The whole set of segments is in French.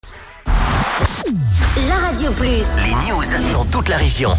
La Radio Plus. Les news dans toute la région.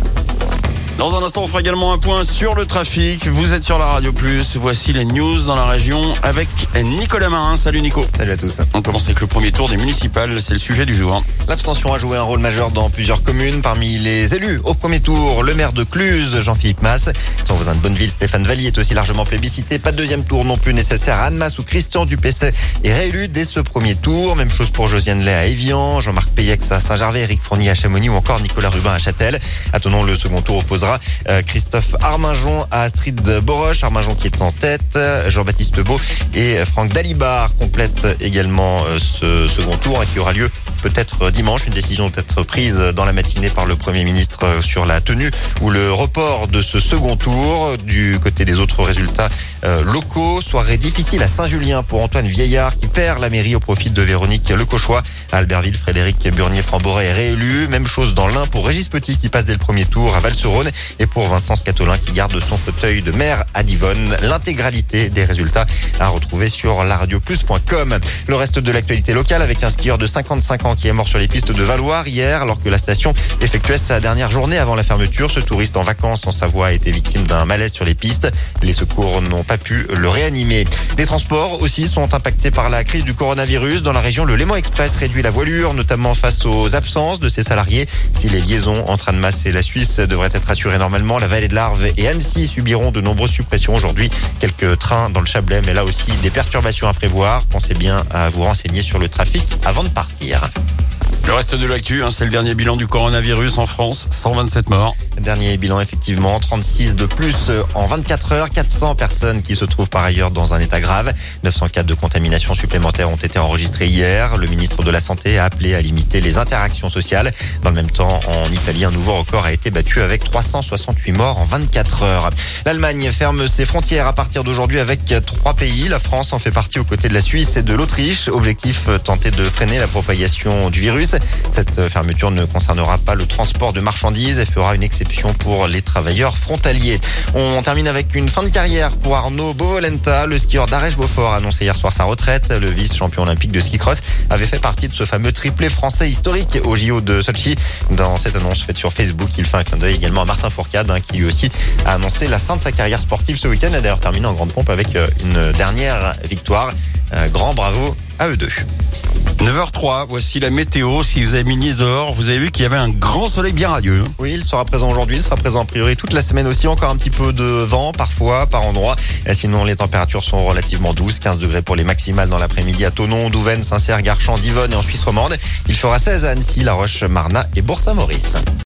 Dans un instant, on fera également un point sur le trafic. Vous êtes sur la Radio Plus. Voici les news dans la région avec Nicolas Marin. Salut Nico. Salut à tous. On commence avec le premier tour des municipales. C'est le sujet du jour. L'abstention a joué un rôle majeur dans plusieurs communes. Parmi les élus au premier tour, le maire de Cluse, Jean-Philippe Masse. Son voisin de Bonneville, Stéphane Vallier, est aussi largement plébiscité. Pas de deuxième tour non plus nécessaire. Anne Masse ou Christian Dupessay est réélu dès ce premier tour. Même chose pour Josiane Lay à Évian, Jean-Marc Payex à Saint-Gervais, Éric Fournier à Chamonix ou encore Nicolas Rubin à Châtel. Attendons, le second tour opposera Christophe Arminjon à Astrid Boroche. Arminjon qui est en tête. Jean-Baptiste Beau et Franck Dalibard complètent également ce second tour qui aura lieu peut-être dimanche. Une décision doit être prise dans la matinée par le Premier ministre sur la tenue ou le report de ce second tour. Du côté des autres résultats locaux, soirée difficile à Saint-Julien pour Antoine Vieillard qui perd la mairie au profit de Véronique Lecochois. À Albertville, Frédéric Burnier-Framboret est réélu. Même chose dans l'Ain pour Régis Petit qui passe dès le premier tour à Val-Seronne et pour Vincent Scatolin qui garde son fauteuil de maire à Divonne. L'intégralité des résultats à retrouver sur laradioplus.com. Le reste de l'actualité locale avec un skieur de 55 ans qui est mort sur les pistes de Valloire hier alors que la station effectuait sa dernière journée avant la fermeture. Ce touriste en vacances en Savoie a été victime d'un malaise sur les pistes. Les secours n'ont pas pu le réanimer. Les transports aussi sont impactés par la crise du coronavirus. Dans la région, le Léman Express réduit la voilure, notamment face aux absences de ses salariés. Si les liaisons entre Annemasse et la Suisse devraient être assurées normalement, la vallée de l'Arve et Annecy subiront de nombreuses suppressions aujourd'hui. Quelques trains dans le Chablais, mais là aussi des perturbations à prévoir. Pensez bien à vous renseigner sur le trafic avant de partir. Le reste de l'actu, c'est le dernier bilan du coronavirus en France. 127 morts. Dernier bilan effectivement, 36 de plus en 24 heures. 400 personnes qui se trouvent par ailleurs dans un état grave. 900 cas de contamination supplémentaires ont été enregistrés hier. Le ministre de la Santé a appelé à limiter les interactions sociales. Dans le même temps, en Italie, un nouveau record a été battu avec 368 morts en 24 heures. L'Allemagne ferme ses frontières à partir d'aujourd'hui avec 3 pays. La France en fait partie aux côtés de la Suisse et de l'Autriche. Objectif, tenter de freiner la propagation du virus. Cette fermeture ne concernera pas le transport de marchandises et fera une exception pour les travailleurs frontaliers. On termine avec une fin de carrière pour Arnaud Bovolenta. Le skieur d'Arèche-Beaufort a annoncé hier soir sa retraite. Le vice-champion olympique de ski cross avait fait partie de ce fameux triplé français historique au JO de Sochi. Dans cette annonce faite sur Facebook, il fait un clin d'œil également à Martin Fourcade qui lui aussi a annoncé la fin de sa carrière sportive ce week-end. Il a d'ailleurs terminé en grande pompe avec une dernière victoire. Grand bravo à eux deux. 9h03, voici la météo. Si vous avez mis le nez dehors, vous avez vu qu'il y avait un grand soleil bien radieux. Oui, il sera présent aujourd'hui, il sera présent a priori toute la semaine aussi. Encore un petit peu de vent parfois, par endroit. Sinon, les températures sont relativement douces. 15 degrés pour les maximales dans l'après-midi à Thonon, Douvaine, Saint-Cyr, Garchand, Divonne et en Suisse romande. Il fera 16 à Annecy, La Roche, Marnat et Bourg-Saint-Maurice.